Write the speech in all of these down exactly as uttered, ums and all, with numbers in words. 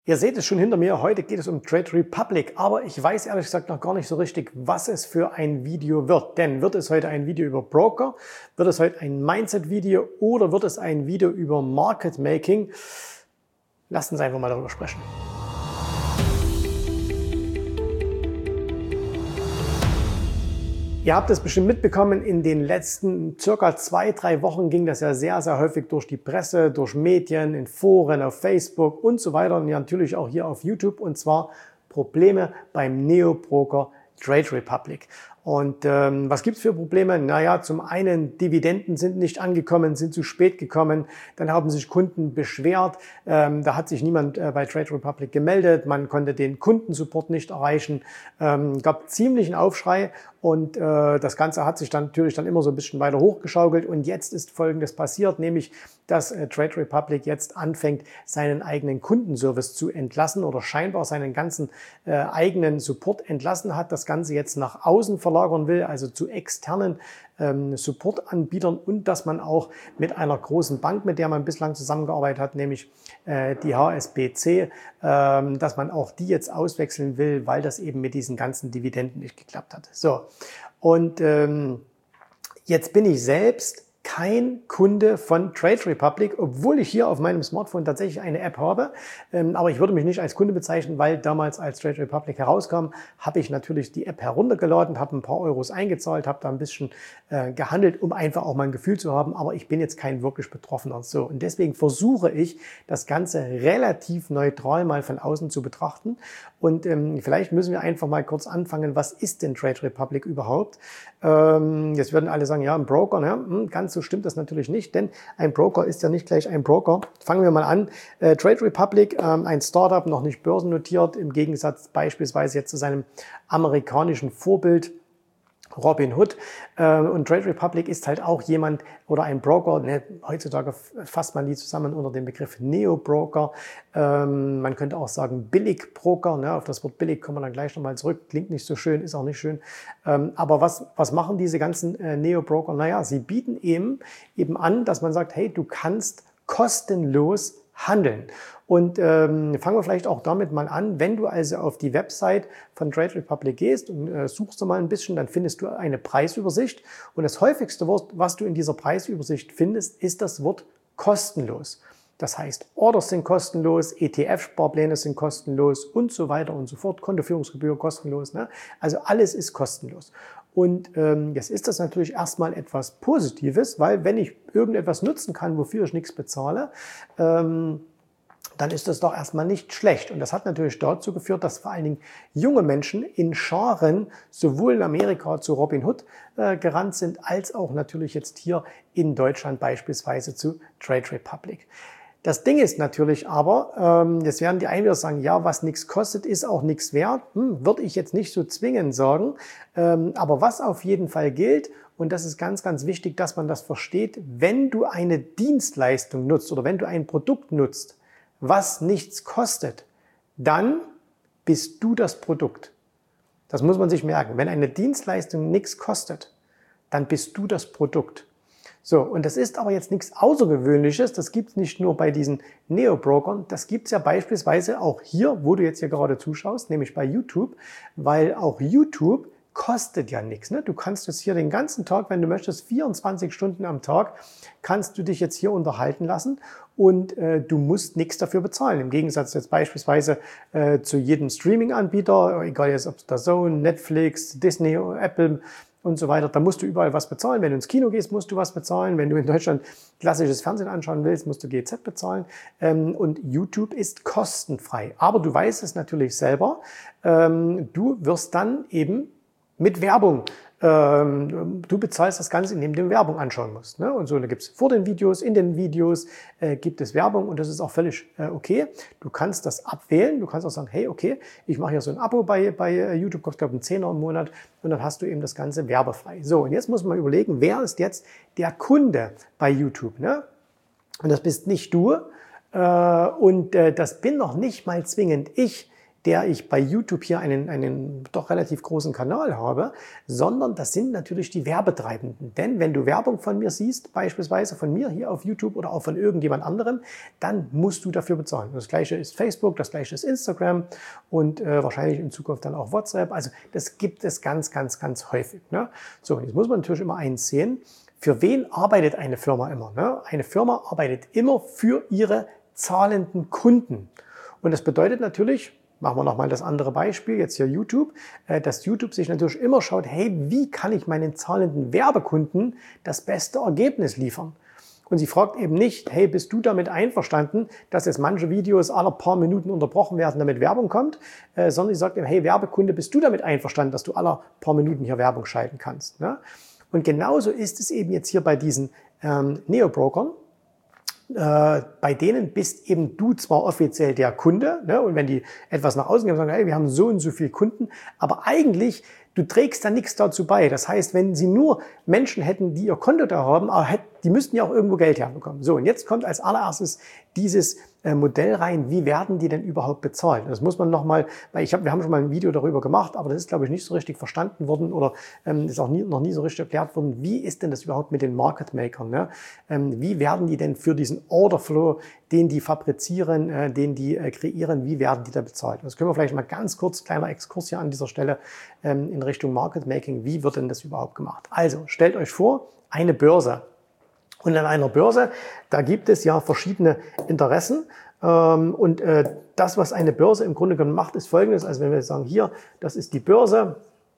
Ihr seht es schon hinter mir, heute geht es um Trade Republic, aber ich weiß ehrlich gesagt noch gar nicht so richtig, was es für ein Video wird. Denn wird es heute ein Video über Broker, wird es heute ein Mindset-Video oder wird es ein Video über Market Making? Lasst uns einfach mal darüber sprechen. Ihr habt es bestimmt mitbekommen, in den letzten circa zwei, drei Wochen ging das ja sehr, sehr häufig durch die Presse, durch Medien, in Foren, auf Facebook und so weiter und ja natürlich auch hier auf YouTube, und zwar Probleme beim Neo-Broker Trade Republic. Und ähm, was gibt's für Probleme? Naja, zum einen, Dividenden sind nicht angekommen, sind zu spät gekommen. Dann haben sich Kunden beschwert. Ähm, da hat sich niemand äh, bei Trade Republic gemeldet. Man konnte den Kundensupport nicht erreichen. Ähm, gab ziemlichen Aufschrei. Und äh, das Ganze hat sich dann natürlich dann immer so ein bisschen weiter hochgeschaukelt. Und jetzt ist Folgendes passiert, nämlich, dass äh, Trade Republic jetzt anfängt, seinen eigenen Kundenservice zu entlassen oder scheinbar seinen ganzen äh, eigenen Support entlassen hat. Das Ganze jetzt nach außen verlagern will, also zu externen ähm, Supportanbietern, und dass man auch mit einer großen Bank, mit der man bislang zusammengearbeitet hat, nämlich äh, die H S B C, ähm, dass man auch die jetzt auswechseln will, weil das eben mit diesen ganzen Dividenden nicht geklappt hat. So, und ähm, jetzt bin ich selbst kein Kunde von Trade Republic, obwohl ich hier auf meinem Smartphone tatsächlich eine App habe. Ähm, aber ich würde mich nicht als Kunde bezeichnen, weil damals, als Trade Republic herauskam, habe ich natürlich die App heruntergeladen, habe ein paar Euros eingezahlt, habe da ein bisschen äh, gehandelt, um einfach auch mal ein Gefühl zu haben. Aber ich bin jetzt kein wirklich Betroffener. So, und deswegen versuche ich, das Ganze relativ neutral mal von außen zu betrachten. Und ähm, vielleicht müssen wir einfach mal kurz anfangen, was ist denn Trade Republic überhaupt? Ähm, jetzt würden alle sagen, ja, ein Broker, ne? Hm, ganz so stimmt das natürlich nicht, denn ein Broker ist ja nicht gleich ein Broker. Fangen wir mal an. Äh, Trade Republic, ähm, ein Startup, noch nicht börsennotiert, im Gegensatz beispielsweise jetzt zu seinem amerikanischen Vorbild Robinhood. Und Trade Republic ist halt auch jemand oder ein Broker, ne, heutzutage fasst man die zusammen unter dem Begriff Neo-Broker. Ähm, man könnte auch sagen Billig-Broker, ne, auf das Wort billig kommen wir dann gleich nochmal zurück, klingt nicht so schön, ist auch nicht schön. Ähm, aber was, was machen diese ganzen äh, Neo-Broker? Naja, sie bieten eben, eben an, dass man sagt, hey, du kannst kostenlos handeln. Und ähm, fangen wir vielleicht auch damit mal an, wenn du also auf die Website von Trade Republic gehst und äh, suchst du mal ein bisschen, dann findest du eine Preisübersicht. Und das häufigste Wort, was du in dieser Preisübersicht findest, ist das Wort kostenlos. Das heißt, Orders sind kostenlos, E T F-Sparpläne sind kostenlos und so weiter und so fort, Kontoführungsgebühr kostenlos, ne? Also alles ist kostenlos. Und ähm, jetzt ist das natürlich erstmal etwas Positives, weil wenn ich irgendetwas nutzen kann, wofür ich nichts bezahle, ähm, dann ist das doch erstmal nicht schlecht. Und das hat natürlich dazu geführt, dass vor allen Dingen junge Menschen in Scharen sowohl in Amerika zu Robinhood äh, gerannt sind, als auch natürlich jetzt hier in Deutschland beispielsweise zu Trade Republic. Das Ding ist natürlich aber, ähm, jetzt werden die einen wieder sagen, ja, was nichts kostet, ist auch nichts wert. Hm, würde ich jetzt nicht so zwingend sagen. Ähm, aber was auf jeden Fall gilt, und das ist ganz, ganz wichtig, dass man das versteht, wenn du eine Dienstleistung nutzt oder wenn du ein Produkt nutzt, was nichts kostet, dann bist du das Produkt. Das muss man sich merken. Wenn eine Dienstleistung nichts kostet, dann bist du das Produkt. So, und das ist aber jetzt nichts Außergewöhnliches. Das gibt es nicht nur bei diesen Neo-Brokern. Das gibt es ja beispielsweise auch hier, wo du jetzt hier gerade zuschaust, nämlich bei YouTube, weil auch YouTube kostet ja nichts. Ne? Du kannst jetzt hier den ganzen Tag, wenn du möchtest, vierundzwanzig Stunden am Tag, kannst du dich jetzt hier unterhalten lassen und äh, du musst nichts dafür bezahlen. Im Gegensatz jetzt beispielsweise äh, zu jedem Streaming-Anbieter, egal jetzt ob es D A Z N, Netflix, Disney, Apple und so weiter, da musst du überall was bezahlen. Wenn du ins Kino gehst, musst du was bezahlen. Wenn du in Deutschland klassisches Fernsehen anschauen willst, musst du G Z bezahlen. Und YouTube ist kostenfrei. Aber du weißt es natürlich selber. Du wirst dann eben mit Werbung. Ähm, du bezahlst das Ganze, indem du Werbung anschauen musst. Ne? Und so, da gibt es vor den Videos, in den Videos äh, gibt es Werbung, und das ist auch völlig äh, okay. Du kannst das abwählen. Du kannst auch sagen, hey, okay, ich mache hier so ein Abo bei, bei YouTube, kostet glaube ich einen Zehner im Monat, und dann hast du eben das Ganze werbefrei. So, und jetzt muss man überlegen, wer ist jetzt der Kunde bei YouTube? Ne? Und das bist nicht du, äh, und äh, das bin noch nicht mal zwingend ich, der ich bei YouTube hier einen, einen doch relativ großen Kanal habe, sondern das sind natürlich die Werbetreibenden. Denn wenn du Werbung von mir siehst, beispielsweise von mir hier auf YouTube oder auch von irgendjemand anderem, dann musst du dafür bezahlen. Das gleiche ist Facebook, das gleiche ist Instagram und äh, wahrscheinlich in Zukunft dann auch WhatsApp. Also das gibt es ganz, ganz, ganz häufig. Ne? So, und jetzt muss man natürlich immer eins sehen. Für wen arbeitet eine Firma immer? Ne? Eine Firma arbeitet immer für ihre zahlenden Kunden. Und das bedeutet natürlich, machen wir nochmal das andere Beispiel, jetzt hier YouTube, dass YouTube sich natürlich immer schaut, hey, wie kann ich meinen zahlenden Werbekunden das beste Ergebnis liefern? Und sie fragt eben nicht, hey, bist du damit einverstanden, dass jetzt manche Videos alle paar Minuten unterbrochen werden, damit Werbung kommt, äh, sondern sie sagt eben, hey, Werbekunde, bist du damit einverstanden, dass du alle paar Minuten hier Werbung schalten kannst? Ne? Und genauso ist es eben jetzt hier bei diesen ähm, Neo-Brokern. Äh, bei denen bist eben du zwar offiziell der Kunde, ne, und wenn die etwas nach außen gehen und sagen, hey, wir haben so und so viele Kunden, aber eigentlich, du trägst da nichts dazu bei. Das heißt, wenn sie nur Menschen hätten, die ihr Konto da haben, aber hätt, die müssten ja auch irgendwo Geld herbekommen. So, und jetzt kommt als allererstes dieses äh, Modell rein, wie werden die denn überhaupt bezahlt? Das muss man nochmal, weil ich hab, wir haben schon mal ein Video darüber gemacht, aber das ist, glaube ich, nicht so richtig verstanden worden oder ähm, ist auch nie, noch nie so richtig erklärt worden, wie ist denn das überhaupt mit den Market Makern? Ne? Ähm, wie werden die denn für diesen Orderflow, den die fabrizieren, äh, den die äh, kreieren, wie werden die da bezahlt? Das können wir vielleicht mal ganz kurz, kleiner Exkurs hier an dieser Stelle ähm, in Richtung Market Making, wie wird denn das überhaupt gemacht? Also, stellt euch vor, eine Börse. Und an einer Börse, da gibt es ja verschiedene Interessen. Und das, was eine Börse im Grunde genommen macht, ist Folgendes. Also wenn wir sagen, hier, das ist die Börse.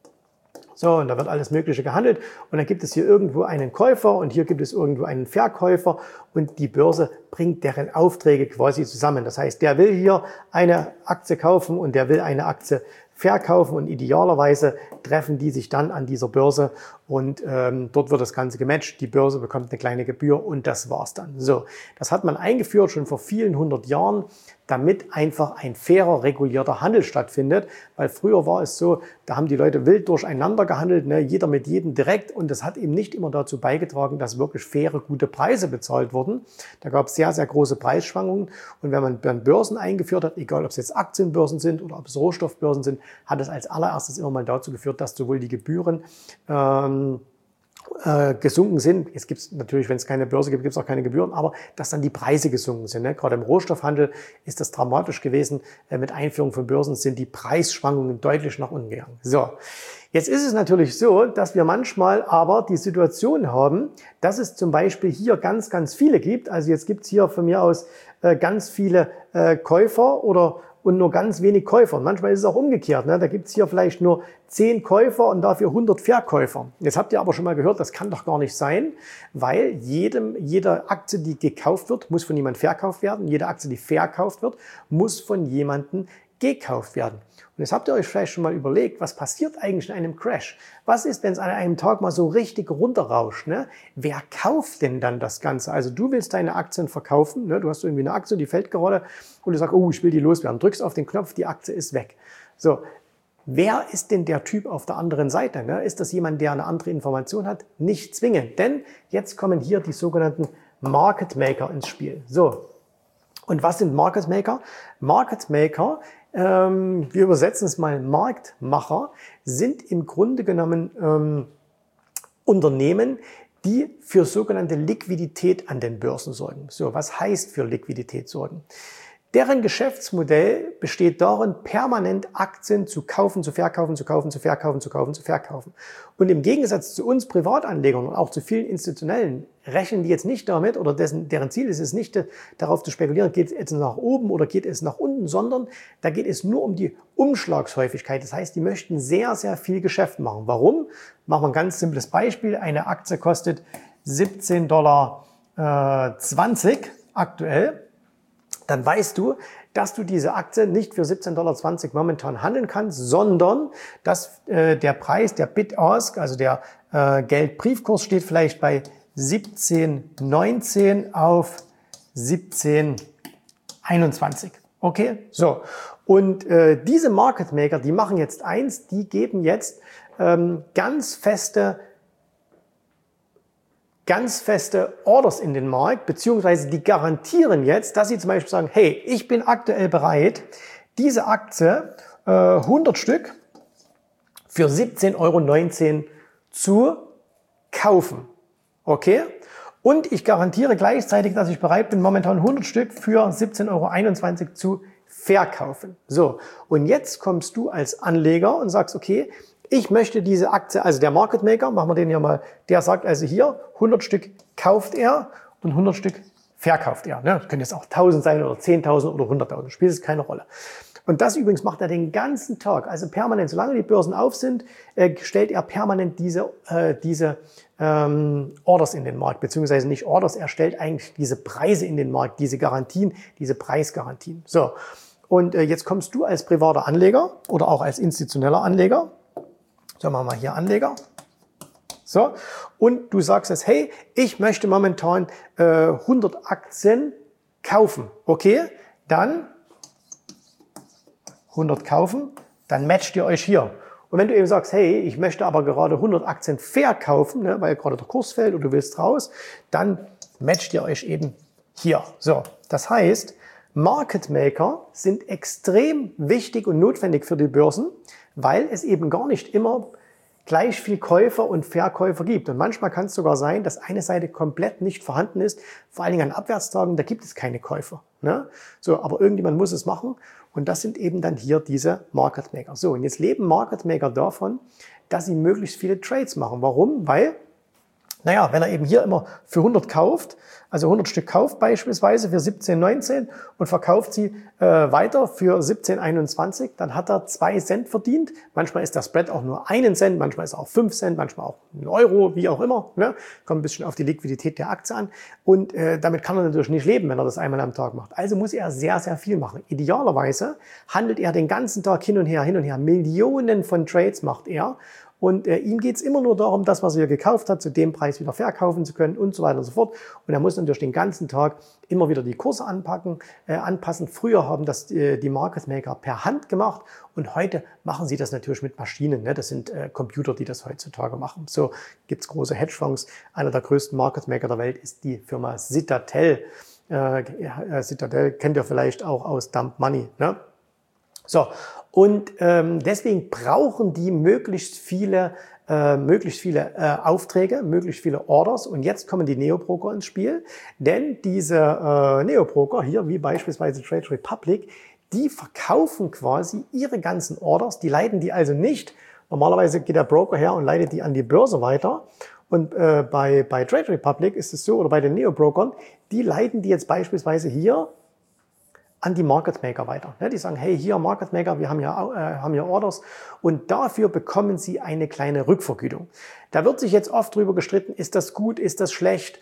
So, und da wird alles Mögliche gehandelt. Und dann gibt es hier irgendwo einen Käufer und hier gibt es irgendwo einen Verkäufer. Und die Börse bringt deren Aufträge quasi zusammen. Das heißt, der will hier eine Aktie kaufen und der will eine Aktie verkaufen und idealerweise treffen die sich dann an dieser Börse und ähm, dort wird das Ganze gematcht, die Börse bekommt eine kleine Gebühr und das war's dann. So, das hat man eingeführt schon vor vielen hundert Jahren, damit einfach ein fairer, regulierter Handel stattfindet, weil früher war es so, da haben die Leute wild durcheinander gehandelt, ne, jeder mit jedem direkt und das hat eben nicht immer dazu beigetragen, dass wirklich faire, gute Preise bezahlt wurden. Da gab es sehr, sehr große Preisschwankungen und wenn man dann Börsen eingeführt hat, egal ob es jetzt Aktienbörsen sind oder ob es Rohstoffbörsen sind, hat es als allererstes immer mal dazu geführt, dass sowohl die Gebühren ähm, äh, gesunken sind. Jetzt gibt es natürlich, wenn es keine Börse gibt, gibt es auch keine Gebühren, aber dass dann die Preise gesunken sind. Ne? Gerade im Rohstoffhandel ist das dramatisch gewesen. Äh, mit Einführung von Börsen sind die Preisschwankungen deutlich nach unten gegangen. So, jetzt ist es natürlich so, dass wir manchmal aber die Situation haben, dass es zum Beispiel hier ganz, ganz viele gibt. Also jetzt gibt es hier von mir aus äh, ganz viele äh, Käufer oder und nur ganz wenig Käufer. Und manchmal ist es auch umgekehrt. Ne? Da gibt es hier vielleicht nur zehn Käufer und dafür hundert Verkäufer. Jetzt habt ihr aber schon mal gehört, das kann doch gar nicht sein, weil jedem, jede Aktie, die gekauft wird, muss von jemandem verkauft werden. Jede Aktie, die verkauft wird, muss von jemandem gekauft werden. Und jetzt habt ihr euch vielleicht schon mal überlegt, was passiert eigentlich in einem Crash? Was ist, wenn es an einem Tag mal so richtig runterrauscht? Ne? Wer kauft denn dann das Ganze? Also du willst deine Aktien verkaufen, ne? Du hast irgendwie eine Aktie, die fällt gerade und du sagst, oh, ich will die loswerden. Drückst auf den Knopf, die Aktie ist weg. So, wer ist denn der Typ auf der anderen Seite? Ne? Ist das jemand, der eine andere Information hat? Nicht zwingend, denn jetzt kommen hier die sogenannten Market Maker ins Spiel. So, und was sind Market Maker? Market Maker, ähm, wir übersetzen es mal Marktmacher, sind im Grunde genommen ähm, Unternehmen, die für sogenannte Liquidität an den Börsen sorgen. So, was heißt für Liquidität sorgen? Deren Geschäftsmodell besteht darin, permanent Aktien zu kaufen, zu verkaufen, zu kaufen, zu verkaufen, zu kaufen, zu verkaufen. Und im Gegensatz zu uns Privatanlegern und auch zu vielen Institutionellen rechnen die jetzt nicht damit, oder dessen, deren Ziel ist es nicht, darauf zu spekulieren, geht es jetzt nach oben oder geht es nach unten, sondern da geht es nur um die Umschlagshäufigkeit. Das heißt, die möchten sehr, sehr viel Geschäft machen. Warum? Machen wir ein ganz simples Beispiel. Eine Aktie kostet siebzehn Dollar zwanzig aktuell. Dann weißt du, dass du diese Aktie nicht für siebzehn Dollar zwanzig momentan handeln kannst, sondern dass äh, der Preis, der Bid-Ask, also der äh, Geldbriefkurs steht vielleicht bei siebzehn neunzehn auf siebzehn einundzwanzig. Okay, so. Und äh, diese Market Maker, die machen jetzt eins, die geben jetzt ähm, ganz feste ganz feste Orders in den Markt, beziehungsweise die garantieren jetzt, dass sie zum Beispiel sagen, hey, ich bin aktuell bereit, diese Aktie, äh, hundert Stück, für siebzehn Euro neunzehn zu kaufen. Okay? Und ich garantiere gleichzeitig, dass ich bereit bin, momentan hundert Stück für siebzehn Euro einundzwanzig zu verkaufen. So, und jetzt kommst du als Anleger und sagst, okay, ich möchte diese Aktie, also der Market Maker, machen wir den hier mal, der sagt also hier, hundert Stück kauft er und hundert Stück verkauft er. Ne? Das können jetzt auch tausend sein oder zehntausend oder hunderttausend, spielt es keine Rolle. Und das übrigens macht er den ganzen Tag, also permanent, solange die Börsen auf sind, äh, stellt er permanent diese, äh, diese ähm, Orders in den Markt, beziehungsweise nicht Orders, er stellt eigentlich diese Preise in den Markt, diese Garantien, diese Preisgarantien. So, und äh, jetzt kommst du als privater Anleger oder auch als institutioneller Anleger, so machen wir hier Anleger, so, und du sagst jetzt, hey, ich möchte momentan äh, hundert Aktien kaufen, okay, dann hundert kaufen, dann matcht ihr euch hier. Und wenn du eben sagst, hey, ich möchte aber gerade hundert Aktien verkaufen, ne, weil gerade der Kurs fällt und du willst raus, dann matcht ihr euch eben hier. So, das heißt, Market Maker sind extrem wichtig und notwendig für die Börsen, weil es eben gar nicht immer gleich viel Käufer und Verkäufer gibt. Und manchmal kann es sogar sein, dass eine Seite komplett nicht vorhanden ist, vor allen Dingen an Abwärtstagen, da gibt es keine Käufer. Ne? So, aber irgendjemand muss es machen und das sind eben dann hier diese Market Maker. So, und jetzt leben Market Maker davon, dass sie möglichst viele Trades machen. Warum? Weil, naja, wenn er eben hier immer für hundert kauft, also hundert Stück kauft beispielsweise für siebzehn neunzehn und verkauft sie äh, weiter für siebzehn einundzwanzig, dann hat er zwei Cent verdient. Manchmal ist der Spread auch nur einen Cent, manchmal ist er auch fünf Cent, manchmal auch ein Euro, wie auch immer. Ne? Kommt ein bisschen auf die Liquidität der Aktie an. Und äh, damit kann er natürlich nicht leben, wenn er das einmal am Tag macht. Also muss er sehr, sehr viel machen. Idealerweise handelt er den ganzen Tag hin und her, hin und her. Millionen von Trades macht er. Und äh, ihm geht's immer nur darum, das, was er gekauft hat, zu dem Preis wieder verkaufen zu können und so weiter und so fort. Und er muss natürlich den ganzen Tag immer wieder die Kurse anpacken, äh, anpassen. Früher haben das äh, die Market Maker per Hand gemacht und heute machen sie das natürlich mit Maschinen. Ne? Das sind äh, Computer, die das heutzutage machen. So gibt's große Hedgefonds. Einer der größten Market Maker der Welt ist die Firma Citadel. Äh, Citadel kennt ihr vielleicht auch aus Dump Money. Ne? So, und ähm, deswegen brauchen die möglichst viele, äh, möglichst viele äh, Aufträge, möglichst viele Orders. Und jetzt kommen die Neobroker ins Spiel, denn diese äh, Neobroker hier, wie beispielsweise Trade Republic, die verkaufen quasi ihre ganzen Orders, die leiten die also nicht. Normalerweise geht der Broker her und leitet die an die Börse weiter. Und äh, bei, bei Trade Republic ist es so, oder bei den Neobrokern, die leiten die jetzt beispielsweise hier an die Market Maker weiter. Die sagen, hey, hier Market Maker, wir haben ja, äh, haben ja Orders und dafür bekommen sie eine kleine Rückvergütung. Da wird sich jetzt oft drüber gestritten, ist das gut, ist das schlecht?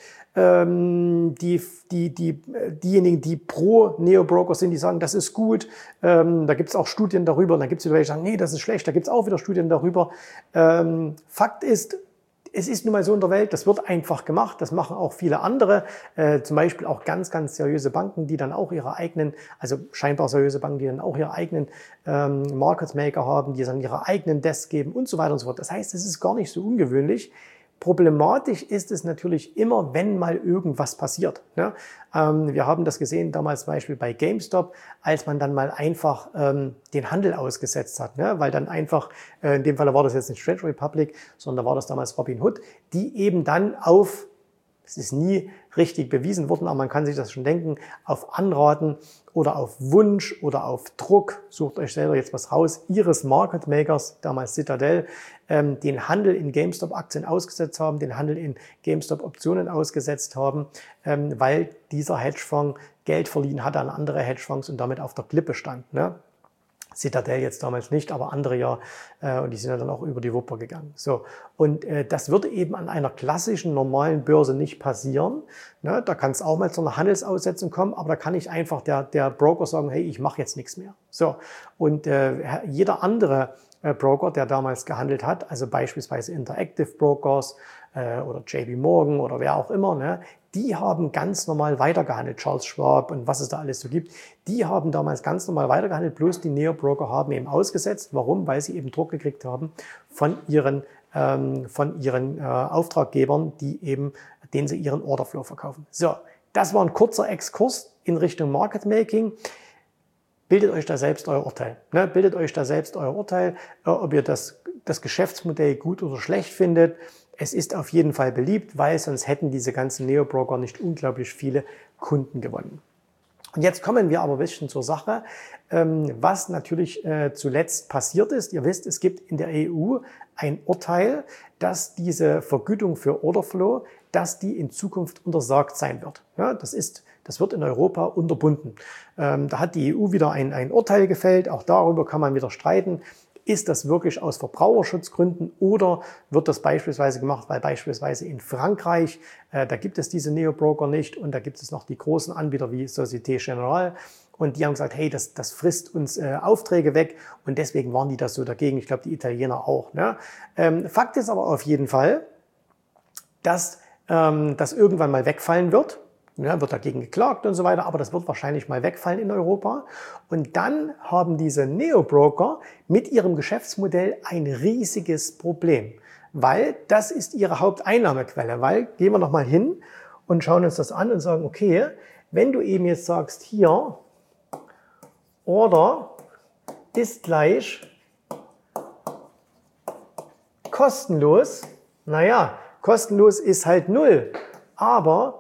Ähm, die, die, die, diejenigen, die pro Neobroker sind, die sagen, das ist gut. Ähm, da gibt es auch Studien darüber. Und dann gibt es wieder welche, die sagen, nee, das ist schlecht. Da gibt es auch wieder Studien darüber. Ähm, Fakt ist, es ist nun mal so in der Welt, das wird einfach gemacht, das machen auch viele andere, äh, zum Beispiel auch ganz, ganz seriöse Banken, die dann auch ihre eigenen, also scheinbar seriöse Banken, die dann auch ihre eigenen ähm, Market Maker haben, die dann ihre eigenen Desks geben und so weiter und so fort. Das heißt, es ist gar nicht so ungewöhnlich. Problematisch ist es natürlich immer, wenn mal irgendwas passiert. Ne? Ähm, wir haben das gesehen damals zum Beispiel bei GameStop, als man dann mal einfach ähm, den Handel ausgesetzt hat, ne? Weil dann einfach, äh, in dem Fall war das jetzt nicht Trade Republic, sondern da war das damals Robinhood, die eben dann auf, es ist nie richtig bewiesen worden, aber man kann sich das schon denken, auf Anraten oder auf Wunsch oder auf Druck, sucht euch selber jetzt was raus, ihres Market Makers, damals Citadel, ähm, den Handel in GameStop-Aktien ausgesetzt haben, den Handel in GameStop-Optionen ausgesetzt haben, ähm, weil dieser Hedgefonds Geld verliehen hatte an andere Hedgefonds und damit auf der Klippe stand. Ne? Citadel jetzt damals nicht, aber andere ja, äh, und die sind ja dann auch über die Wupper gegangen. So, und äh, das würde eben an einer klassischen, normalen Börse nicht passieren. Ne? Da kann es auch mal zu einer Handelsaussetzung kommen, aber da kann nicht einfach der, der Broker sagen, hey, ich mache jetzt nichts mehr. So, und äh, jeder andere äh, Broker, der damals gehandelt hat, also beispielsweise Interactive Brokers äh, oder J P Morgan oder wer auch immer, ne? Die haben ganz normal weitergehandelt, Charles Schwab und was es da alles so gibt. Die haben damals ganz normal weitergehandelt, bloß die Neobroker haben eben ausgesetzt. Warum? Weil sie eben Druck gekriegt haben von ihren, ähm, von ihren äh, Auftraggebern, die eben, denen sie ihren Orderflow verkaufen. So, das war ein kurzer Exkurs in Richtung Market Making. bildet euch da selbst euer Urteil. Ne? Bildet euch da selbst euer Urteil, äh, ob ihr das, das Geschäftsmodell gut oder schlecht findet. Es ist auf jeden Fall beliebt, weil sonst hätten diese ganzen Neo-Broker nicht unglaublich viele Kunden gewonnen. Und jetzt kommen wir aber ein bisschen zur Sache, was natürlich zuletzt passiert ist. Ihr wisst, es gibt in der E U ein Urteil, dass diese Vergütung für Orderflow, dass die in Zukunft untersagt sein wird. Ja, das ist, das wird in Europa unterbunden. Da hat die E U wieder ein, ein Urteil gefällt. Auch darüber kann man wieder streiten. Ist das wirklich aus Verbraucherschutzgründen oder wird das beispielsweise gemacht, weil beispielsweise in Frankreich, äh, da gibt es diese Neo-Broker nicht und da gibt es noch die großen Anbieter wie Société Générale und die haben gesagt, hey, das, das frisst uns äh, Aufträge weg und deswegen waren die das so dagegen. Ich glaube, die Italiener auch. Ne? Ähm, Fakt ist aber auf jeden Fall, dass ähm, das irgendwann mal wegfallen wird. Ja, wird dagegen geklagt und so weiter, aber das wird wahrscheinlich mal wegfallen in Europa. Und dann haben diese Neo-Broker mit ihrem Geschäftsmodell ein riesiges Problem, weil das ist ihre Haupteinnahmequelle. Weil, gehen wir nochmal hin und schauen uns das an und sagen, okay, wenn du eben jetzt sagst, hier, Order ist gleich kostenlos, naja, kostenlos ist halt null, aber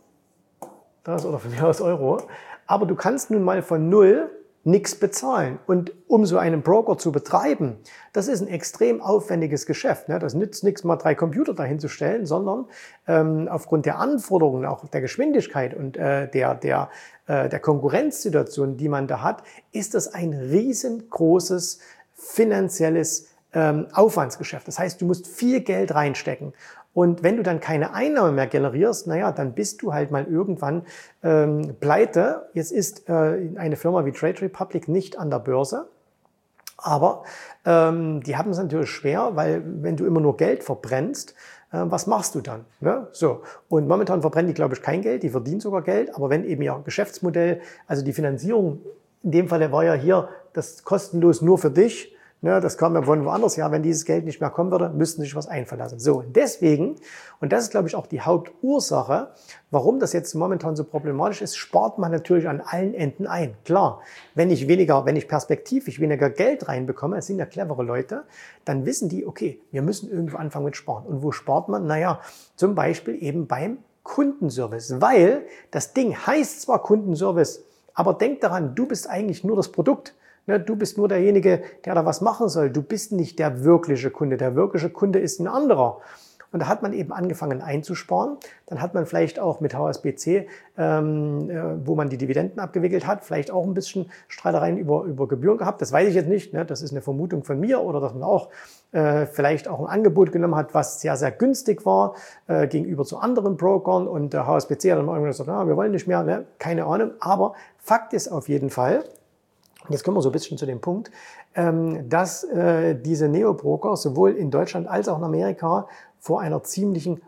das oder von mir aus Euro. Aber du kannst nun mal von null nichts bezahlen. Und um so einen Broker zu betreiben, das ist ein extrem aufwendiges Geschäft. Das nützt nichts, mal drei Computer dahin zu stellen, sondern ähm, aufgrund der Anforderungen, auch der Geschwindigkeit und äh, der, der, äh, der Konkurrenzsituation, die man da hat, ist das ein riesengroßes finanzielles ähm, Aufwandsgeschäft. Das heißt, du musst viel Geld reinstecken. Und wenn du dann keine Einnahmen mehr generierst, naja, dann bist du halt mal irgendwann ähm, pleite. Jetzt ist äh, eine Firma wie Trade Republic nicht an der Börse, aber ähm, die haben es natürlich schwer, weil wenn du immer nur Geld verbrennst, äh, was machst du dann? Ne? So. Und momentan verbrennen die, glaube ich, kein Geld, die verdienen sogar Geld, aber wenn eben ihr Geschäftsmodell, also die Finanzierung, in dem Fall war ja hier das kostenlos nur für dich, ne, das kam ja von woanders her, wenn dieses Geld nicht mehr kommen würde, müssten sie sich was einfallen lassen. So, und deswegen, und das ist, glaube ich, auch die Hauptursache, warum das jetzt momentan so problematisch ist, spart man natürlich an allen Enden ein. Klar, wenn ich weniger, wenn ich perspektivisch weniger Geld reinbekomme, es sind ja clevere Leute, dann wissen die, okay, wir müssen irgendwo anfangen mit Sparen. Und wo spart man? Naja, zum Beispiel eben beim Kundenservice, weil das Ding heißt zwar Kundenservice, aber denk daran, du bist eigentlich nur das Produkt. Du bist nur derjenige, der da was machen soll. Du bist nicht der wirkliche Kunde. Der wirkliche Kunde ist ein anderer. Und da hat man eben angefangen einzusparen. Dann hat man vielleicht auch mit H S B C, ähm, wo man die Dividenden abgewickelt hat, vielleicht auch ein bisschen Streitereien über, über Gebühren gehabt. Das weiß ich jetzt nicht. Ne? Das ist eine Vermutung von mir. Oder dass man auch äh, vielleicht auch ein Angebot genommen hat, was sehr, sehr günstig war äh, gegenüber zu anderen Brokern. Und der H S B C hat dann irgendwann gesagt, na, wir wollen nicht mehr. Ne? Keine Ahnung. Aber Fakt ist auf jeden Fall, und jetzt kommen wir so ein bisschen zu dem Punkt, dass diese Neo-Broker sowohl in Deutschland als auch in Amerika vor einer ziemlichen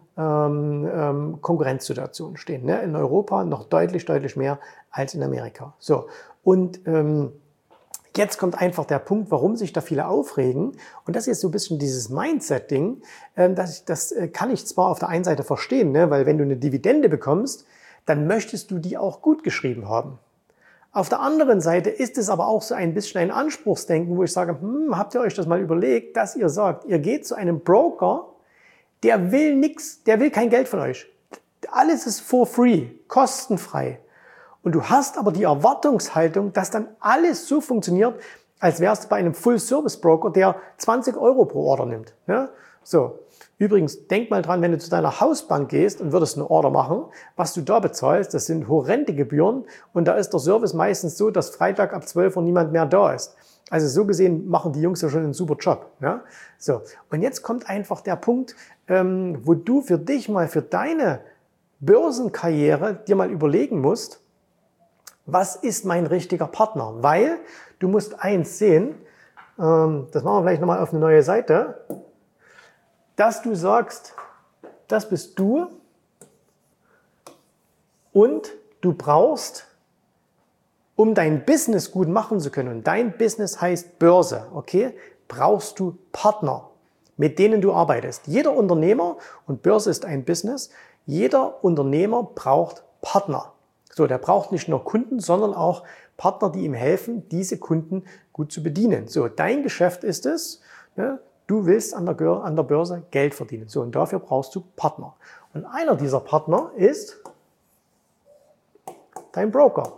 Konkurrenzsituation stehen. In Europa noch deutlich, deutlich mehr als in Amerika. So, und jetzt kommt einfach der Punkt, warum sich da viele aufregen. Und das ist so ein bisschen dieses Mindset-Ding. Das, das kann ich zwar auf der einen Seite verstehen, ne? Weil wenn du eine Dividende bekommst, dann möchtest du die auch gut geschrieben haben. Auf der anderen Seite ist es aber auch so ein bisschen ein Anspruchsdenken, wo ich sage, hm, habt ihr euch das mal überlegt, dass ihr sagt, ihr geht zu einem Broker, der will nichts, der will kein Geld von euch. Alles ist for free, kostenfrei. Und du hast aber die Erwartungshaltung, dass dann alles so funktioniert, als wärst du bei einem Full-Service-Broker, der zwanzig Euro pro Order nimmt. Ja? So. Übrigens, denk mal dran, wenn du zu deiner Hausbank gehst und würdest eine Order machen, was du da bezahlst, das sind horrende Gebühren und da ist der Service meistens so, dass Freitag ab zwölf Uhr niemand mehr da ist. Also so gesehen machen die Jungs ja schon einen super Job. Ja? So. Und jetzt kommt einfach der Punkt, ähm, wo du für dich mal, für deine Börsenkarriere dir mal überlegen musst, was ist mein richtiger Partner? Weil du musst eins sehen, ähm, das machen wir vielleicht nochmal auf eine neue Seite, dass du sagst, das bist du und du brauchst, um dein Business gut machen zu können, und dein Business heißt Börse, okay, brauchst du Partner, mit denen du arbeitest. Jeder Unternehmer, und Börse ist ein Business, jeder Unternehmer braucht Partner. So, der braucht nicht nur Kunden, sondern auch Partner, die ihm helfen, diese Kunden gut zu bedienen. So, dein Geschäft ist es, ne, du willst an der, an der Börse Geld verdienen. So, und dafür brauchst du Partner. Und einer dieser Partner ist dein Broker.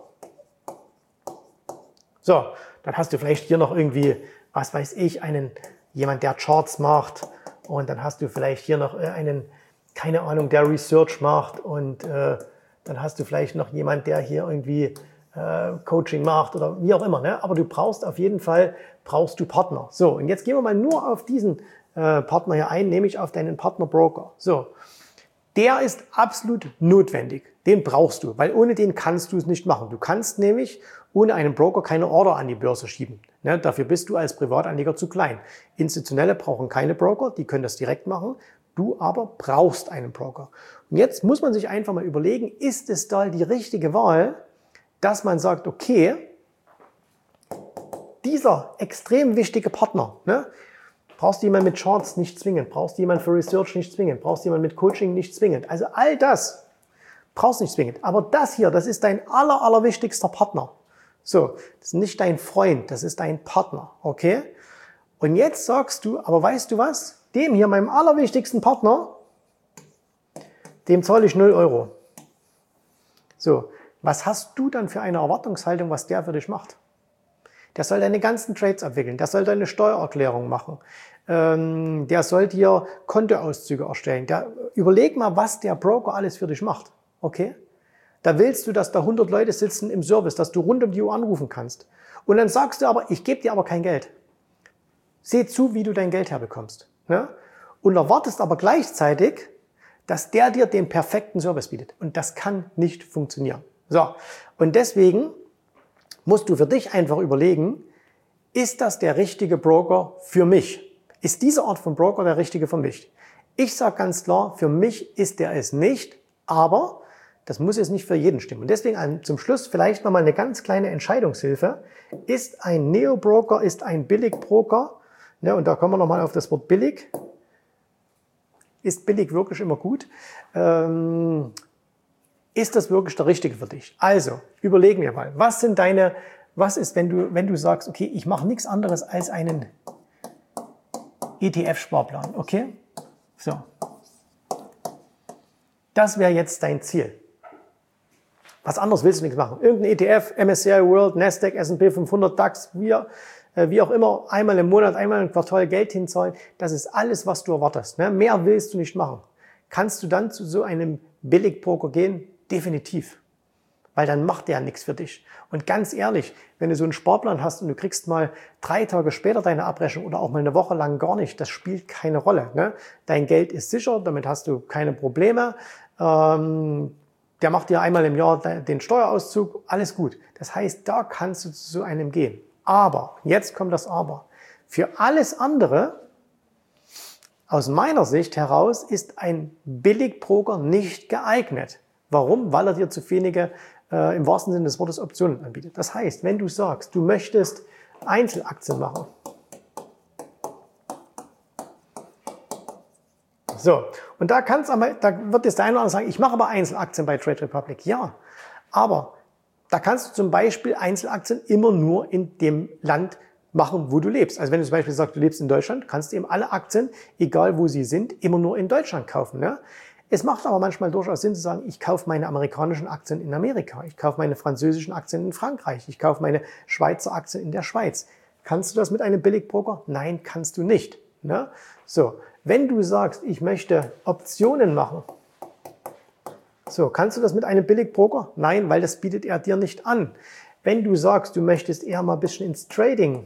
So, dann hast du vielleicht hier noch irgendwie, was weiß ich, einen, jemand, der Charts macht, und dann hast du vielleicht hier noch einen, keine Ahnung, der Research macht, und äh, dann hast du vielleicht noch jemand, der hier irgendwie äh, Coaching macht oder wie auch immer. Ne? Aber du brauchst auf jeden Fall, brauchst du Partner. So, und jetzt gehen wir mal nur auf diesen äh, Partner hier ein, nämlich auf deinen Partner-Broker. So, der ist absolut notwendig. Den brauchst du, weil ohne den kannst du es nicht machen. Du kannst nämlich ohne einen Broker keine Order an die Börse schieben. Ne, dafür bist du als Privatanleger zu klein. Institutionelle brauchen keine Broker, die können das direkt machen. Du aber brauchst einen Broker. Und jetzt muss man sich einfach mal überlegen, ist es da die richtige Wahl, dass man sagt, okay, dieser extrem wichtige Partner, ne, brauchst du jemanden mit Charts nicht zwingend, brauchst du jemanden für Research nicht zwingend, brauchst du jemanden mit Coaching nicht zwingend. Also all das brauchst du nicht zwingend. Aber das hier, das ist dein aller, aller wichtigster Partner. So, das ist nicht dein Freund, das ist dein Partner, okay? Und jetzt sagst du, aber weißt du was? Dem hier, meinem allerwichtigsten Partner, dem zahle ich null Euro. So, was hast du dann für eine Erwartungshaltung, was der für dich macht? Der soll deine ganzen Trades abwickeln, der soll deine Steuererklärung machen, ähm, der soll dir Kontoauszüge erstellen. Der, überleg mal, was der Broker alles für dich macht, okay? Da willst du, dass da hundert Leute sitzen im Service, dass du rund um die Uhr anrufen kannst. Und dann sagst du aber, ich gebe dir aber kein Geld. Seh zu, wie du dein Geld herbekommst. Ne? Und erwartest aber gleichzeitig, dass der dir den perfekten Service bietet. Und das kann nicht funktionieren. So, und deswegen musst du für dich einfach überlegen, ist das der richtige Broker für mich? Ist diese Art von Broker der richtige für mich? Ich sage ganz klar, für mich ist der es nicht, aber das muss jetzt nicht für jeden stimmen. Und deswegen zum Schluss vielleicht nochmal eine ganz kleine Entscheidungshilfe. Ist ein Neo-Broker, ist ein Billig-Broker, ne, und da kommen wir nochmal auf das Wort billig. Ist billig wirklich immer gut? Ähm, ist das wirklich der Richtige für dich? Also, überlegen wir mal, was sind deine, was ist, wenn du, wenn du sagst, okay, ich mache nichts anderes als einen E T F-Sparplan, okay? So. Das wäre jetzt dein Ziel. Was anderes willst du nichts machen. Irgendein E T F, M S C I World, Nasdaq, S und P fünfhundert, DAX, wie, wie auch immer, einmal im Monat, einmal im Quartal Geld hinzahlen. Das ist alles, was du erwartest. Ne? Mehr willst du nicht machen. Kannst du dann zu so einem Billigbroker gehen? Definitiv. Weil dann macht der nichts für dich. Und ganz ehrlich, wenn du so einen Sparplan hast und du kriegst mal drei Tage später deine Abrechnung oder auch mal eine Woche lang gar nicht, das spielt keine Rolle. Ne? Dein Geld ist sicher, damit hast du keine Probleme. Ähm, Der macht dir einmal im Jahr den Steuerauszug, alles gut. Das heißt, da kannst du zu so einem gehen. Aber, jetzt kommt das Aber, für alles andere, aus meiner Sicht heraus, ist ein Billigbroker nicht geeignet. Warum? Weil er dir zu wenige, äh, im wahrsten Sinne des Wortes, Optionen anbietet. Das heißt, wenn du sagst, du möchtest Einzelaktien machen, so, und da kann's aber, da wird jetzt der eine oder andere sagen, ich mache aber Einzelaktien bei Trade Republic. Ja, aber da kannst du zum Beispiel Einzelaktien immer nur in dem Land machen, wo du lebst. Also wenn du zum Beispiel sagst, du lebst in Deutschland, kannst du eben alle Aktien, egal wo sie sind, immer nur in Deutschland kaufen. Ne? Es macht aber manchmal durchaus Sinn zu sagen, ich kaufe meine amerikanischen Aktien in Amerika, ich kaufe meine französischen Aktien in Frankreich, ich kaufe meine Schweizer Aktien in der Schweiz. Kannst du das mit einem Billigbroker? Nein, kannst du nicht. Ne? So, wenn du sagst, ich möchte Optionen machen, so, kannst du das mit einem Billigbroker? Nein, weil das bietet er dir nicht an. Wenn du sagst, du möchtest eher mal ein bisschen ins Trading,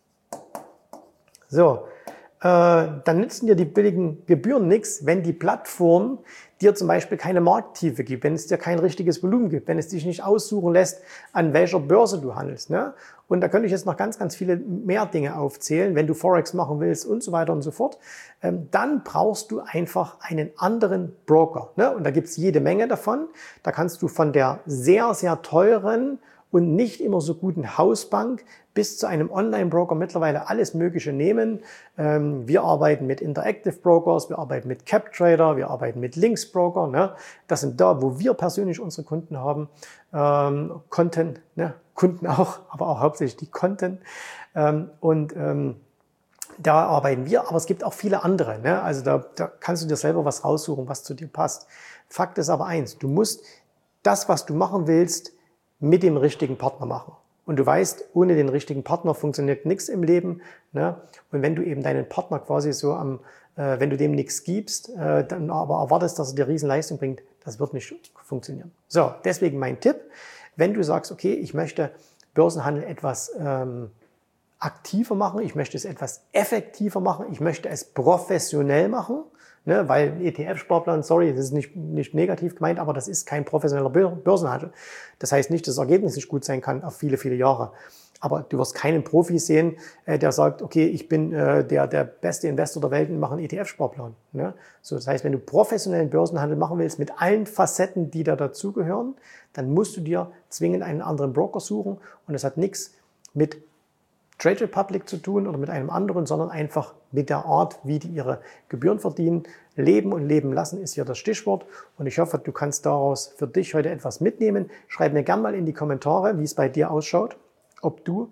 so, äh, dann nützen dir die billigen Gebühren nichts, wenn die Plattform dir zum Beispiel keine Markttiefe gibt, wenn es dir kein richtiges Volumen gibt, wenn es dich nicht aussuchen lässt, an welcher Börse du handelst. Ne? Und da könnte ich jetzt noch ganz, ganz viele mehr Dinge aufzählen, wenn du Forex machen willst und so weiter und so fort. Ähm, dann brauchst du einfach einen anderen Broker. Ne? Und da gibt es jede Menge davon. Da kannst du von der sehr, sehr teuren und nicht immer so guten Hausbank bis zu einem Online-Broker mittlerweile alles Mögliche nehmen. Wir arbeiten mit Interactive Brokers, wir arbeiten mit CapTrader, wir arbeiten mit Linksbroker. Ne? Das sind da, wo wir persönlich unsere Kunden haben, ähm, Konten, ne? Kunden auch, aber auch hauptsächlich die Konten. Ähm, und ähm, da arbeiten wir, aber es gibt auch viele andere. Ne? Also da, da kannst du dir selber was raussuchen, was zu dir passt. Fakt ist aber eins, du musst das, was du machen willst, mit dem richtigen Partner machen. Und du weißt, ohne den richtigen Partner funktioniert nichts im Leben. Ne? Und wenn du eben deinen Partner quasi so am, äh, wenn du dem nichts gibst, äh, dann aber erwartest, dass er dir Riesenleistung bringt, das wird nicht funktionieren. So, deswegen mein Tipp, wenn du sagst, okay, ich möchte Börsenhandel etwas ähm, aktiver machen, ich möchte es etwas effektiver machen, ich möchte es professionell machen, ne, weil E T F-Sparplan, sorry, das ist nicht, nicht negativ gemeint, aber das ist kein professioneller Börsenhandel. Das heißt nicht, dass das Ergebnis nicht gut sein kann auf viele, viele Jahre. Aber du wirst keinen Profi sehen, äh, der sagt, okay, ich bin äh, der, der beste Investor der Welt und mache einen E T F-Sparplan. Ne? So, das heißt, wenn du professionellen Börsenhandel machen willst mit allen Facetten, die da dazugehören, dann musst du dir zwingend einen anderen Broker suchen und das hat nichts mit Trade Republic zu tun oder mit einem anderen, sondern einfach mit der Art, wie die ihre Gebühren verdienen. Leben und leben lassen ist hier das Stichwort und ich hoffe, du kannst daraus für dich heute etwas mitnehmen. Schreib mir gerne mal in die Kommentare, wie es bei dir ausschaut, ob du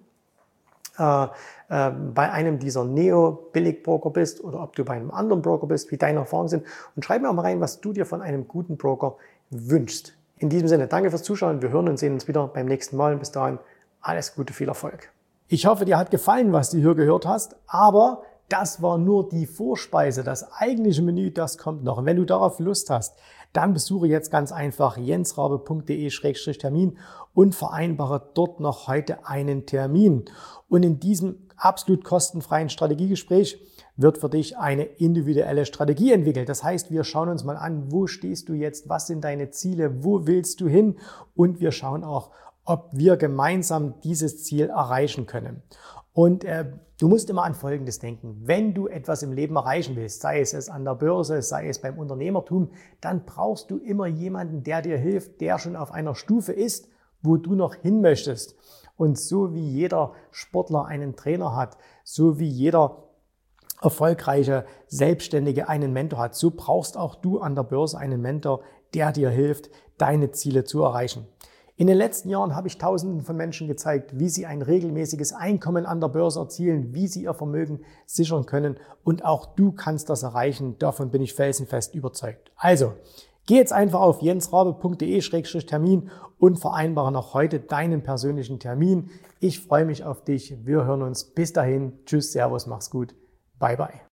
äh, äh, bei einem dieser Neo-Billig-Broker bist oder ob du bei einem anderen Broker bist, wie deine Erfahrungen sind und schreib mir auch mal rein, was du dir von einem guten Broker wünschst. In diesem Sinne, danke fürs Zuschauen. Wir hören und sehen uns wieder beim nächsten Mal und bis dahin alles Gute, viel Erfolg. Ich hoffe, dir hat gefallen, was du hier gehört hast, aber das war nur die Vorspeise. Das eigentliche Menü, das kommt noch. Und wenn du darauf Lust hast, dann besuche jetzt ganz einfach jensrabe punkt de Schrägstrich Termin und vereinbare dort noch heute einen Termin. Und in diesem absolut kostenfreien Strategiegespräch wird für dich eine individuelle Strategie entwickelt. Das heißt, wir schauen uns mal an, wo stehst du jetzt, was sind deine Ziele, wo willst du hin und wir schauen auch, ob wir gemeinsam dieses Ziel erreichen können. Und äh, du musst immer an Folgendes denken. Wenn du etwas im Leben erreichen willst, sei es, es an der Börse, sei es beim Unternehmertum, dann brauchst du immer jemanden, der dir hilft, der schon auf einer Stufe ist, wo du noch hin möchtest. Und so wie jeder Sportler einen Trainer hat, so wie jeder erfolgreiche Selbstständige einen Mentor hat, so brauchst auch du an der Börse einen Mentor, der dir hilft, deine Ziele zu erreichen. In den letzten Jahren habe ich Tausenden von Menschen gezeigt, wie sie ein regelmäßiges Einkommen an der Börse erzielen, wie sie ihr Vermögen sichern können und auch du kannst das erreichen. Davon bin ich felsenfest überzeugt. Also, geh jetzt einfach auf jensrabe punkt de Schrägstrich Termin und vereinbare noch heute deinen persönlichen Termin. Ich freue mich auf dich. Wir hören uns. Bis dahin. Tschüss, Servus, mach's gut. Bye, bye.